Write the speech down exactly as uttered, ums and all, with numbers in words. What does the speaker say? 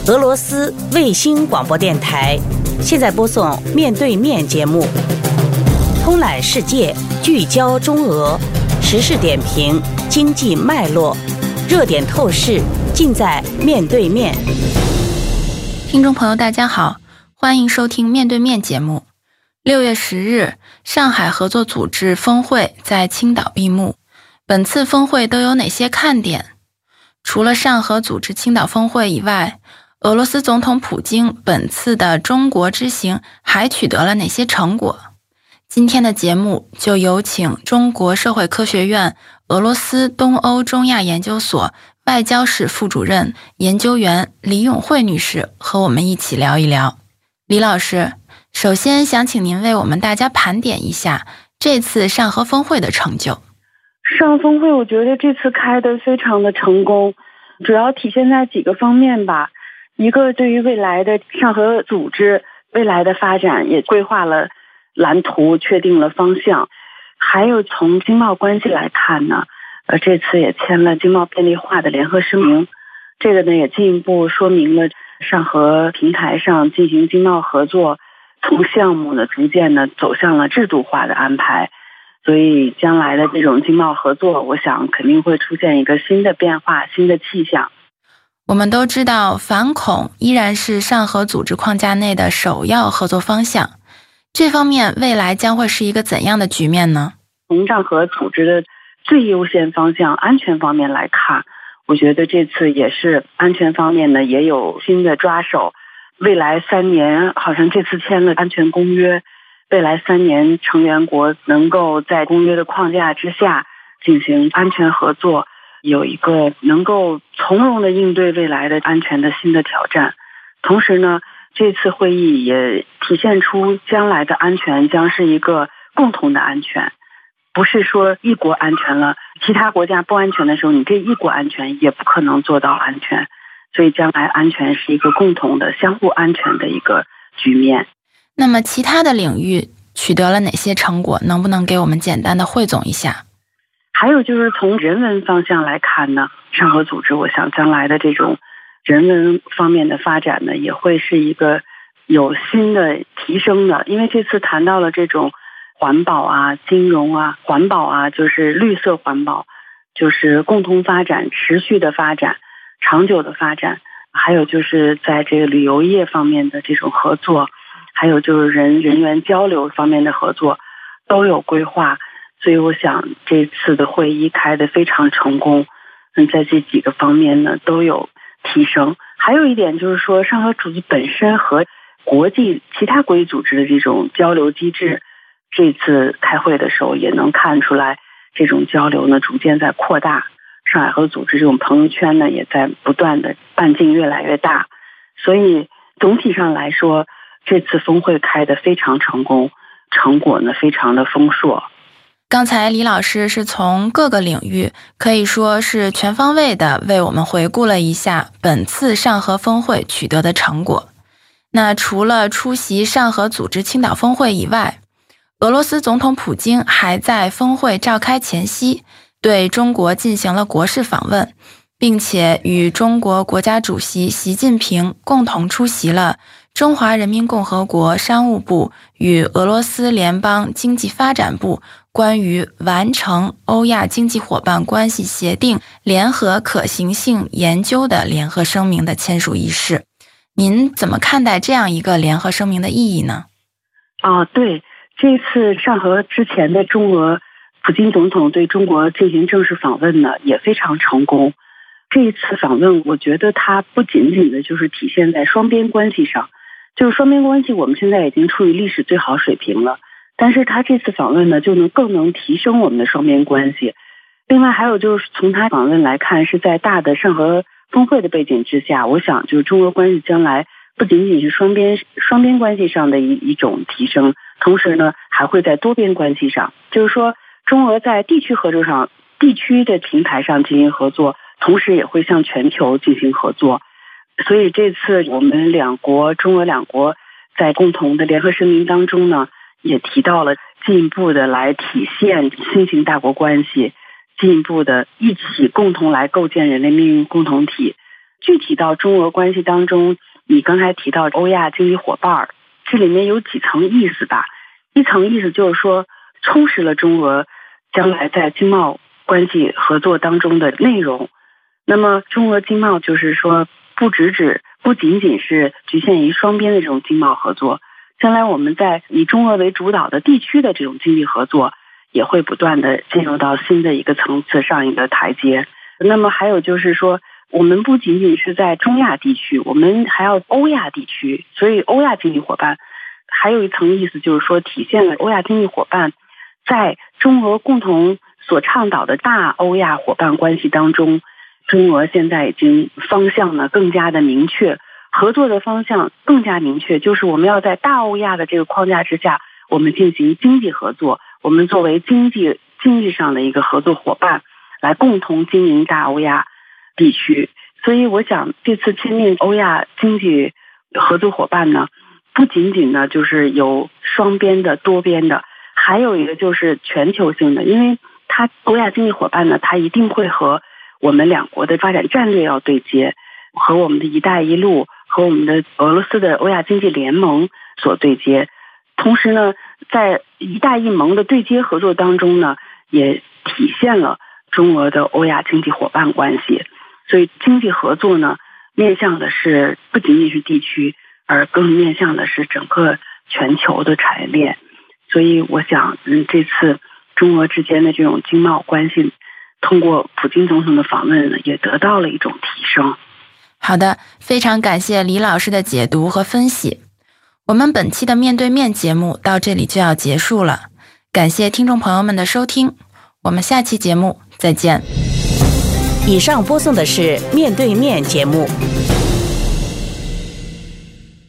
俄罗斯卫星广播电台，现在播送面对面节目，通览世界，聚焦中俄，时事点评，经济脉络，热点透视，尽在面对面。 听众朋友大家好，欢迎收听面对面节目。六月十日，上海合作组织峰会在青岛闭幕。本次峰会都有哪些看点？除了上合组织青岛峰会以外，俄罗斯总统普京本次的中国之行还取得了哪些成果？今天的节目就有请中国社会科学院俄罗斯东欧中亚研究所外交室副主任研究员李永慧女士和我们一起聊一聊。李老师，首先想请您为我们大家盘点一下这次上合峰会的成就。 上合峰会我觉得这次开得非常的成功，主要体现在几个方面吧。一个对于未来的上合组织未来的发展也规划了蓝图，确定了方向。还有从经贸关系来看呢，呃，这次也签了经贸便利化的联合声明，这个呢也进一步说明了上合平台上进行经贸合作，从项目呢逐渐的走向了制度化的安排。所以将来的这种经贸合作，我想肯定会出现一个新的变化，新的气象。 我们都知道反恐依然是上合组织框架内的首要合作方向，这方面未来将会是一个怎样的局面呢？ 从上合组织的最优先方向安全方面来看，我觉得这次也是安全方面呢也有新的抓手。未来三年好像这次签了安全公约，未来三年成员国能够在公约的框架之下进行安全合作，有一个能够从容的应对未来的安全的新的挑战。同时呢，这次会议也体现出将来的安全将是一个共同的安全，不是说一国安全了，其他国家不安全的时候，你这一国安全也不可能做到安全。所以将来安全是一个共同的相互安全的一个局面。 那么其他的领域取得了哪些成果？能不能给我们简单的汇总一下？ 还有就是从人文方向来看呢，上合组织我想将来的这种人文方面的发展呢，也会是一个有新的提升的。因为这次谈到了这种环保啊、金融啊、环保啊，就是绿色环保，就是共同发展、持续的发展、长久的发展，还有就是在这个旅游业方面的这种合作，还有就是人人员交流方面的合作都有规划。所以我想这次的会议开得非常成功，嗯，在这几个方面呢都有提升。还有一点就是说，上合组织本身和国际其他国际组织的这种交流机制，这次开会的时候也能看出来，这种交流呢逐渐在扩大。上海合作组织这种朋友圈呢也在不断的半径越来越大。所以总体上来说，这次峰会开得非常成功，成果呢非常的丰硕。 刚才李老师是从各个领域可以说是全方位的为我们回顾了一下本次上合峰会取得的成果。那除了出席上合组织青岛峰会以外，俄罗斯总统普京还在峰会召开前夕对中国进行了国事访问，并且与中国国家主席习近平共同出席了中华人民共和国商务部与俄罗斯联邦经济发展部关于完成欧亚经济伙伴关系协定联合可行性研究的联合声明的签署仪式。您怎么看待这样一个联合声明的意义呢？ 啊，对，这次上合之前的中俄普京总统对中国进行正式访问呢，也非常成功。这一次访问，我觉得它不仅仅的就是体现在双边关系上，就是双边关系我们现在已经处于历史最好水平了，但是他这次访问呢，就能更能提升我们的双边关系。另外还有就是从他访问来看，是在大的上合峰会的背景之下，我想就是中俄关系将来不仅仅是双边双边关系上的一一种提升，同时呢还会在多边关系上，就是说中俄在地区合作上、地区的平台上进行合作，同时也会向全球进行合作。所以这次我们两国中俄两国在共同的联合声明当中呢，也提到了进一步的来体现新型大国关系，进一步的一起共同来构建人类命运共同体。 具体到中俄关系当中，你刚才提到欧亚经济伙伴，这里面有几层意思吧。一层意思就是说，充实了中俄将来在经贸关系合作当中的内容。那么中俄经贸就是说，不只指不仅仅是局限于双边的这种经贸合作，将来我们在以中俄为主导的地区的这种经济合作也会不断的进入到新的一个层次，上一个台阶。那么还有就是说，我们不仅仅是在中亚地区，我们还要欧亚地区，所以欧亚经济伙伴还有一层意思，就是说体现了欧亚经济伙伴在中俄共同所倡导的大欧亚伙伴关系当中，中俄现在已经方向呢更加的明确，合作的方向更加明确，就是我们要在大欧亚的这个框架之下，我们进行经济合作，我们作为经济经济上的一个合作伙伴来共同经营大欧亚地区。所以我想这次签订欧亚经济合作伙伴呢，不仅仅呢就是有双边的多边的，还有一个就是全球性的，因为它欧亚经济伙伴呢，它一定会和我们两国的发展战略要对接，和我们的一带一路和我们的俄罗斯的欧亚经济联盟所对接。同时呢，在一带一盟的对接合作当中呢，也体现了中俄的欧亚经济伙伴关系。所以经济合作呢，面向的是不仅仅是地区，而更面向的是整个全球的产业链。所以我想，嗯，这次中俄之间的这种经贸关系，通过普京总统的访问呢，也得到了一种提升。 好的，非常感谢李老师的解读和分析。我们本期的面对面节目到这里就要结束了，感谢听众朋友们的收听，我们下期节目再见。 以上播送的是面对面节目。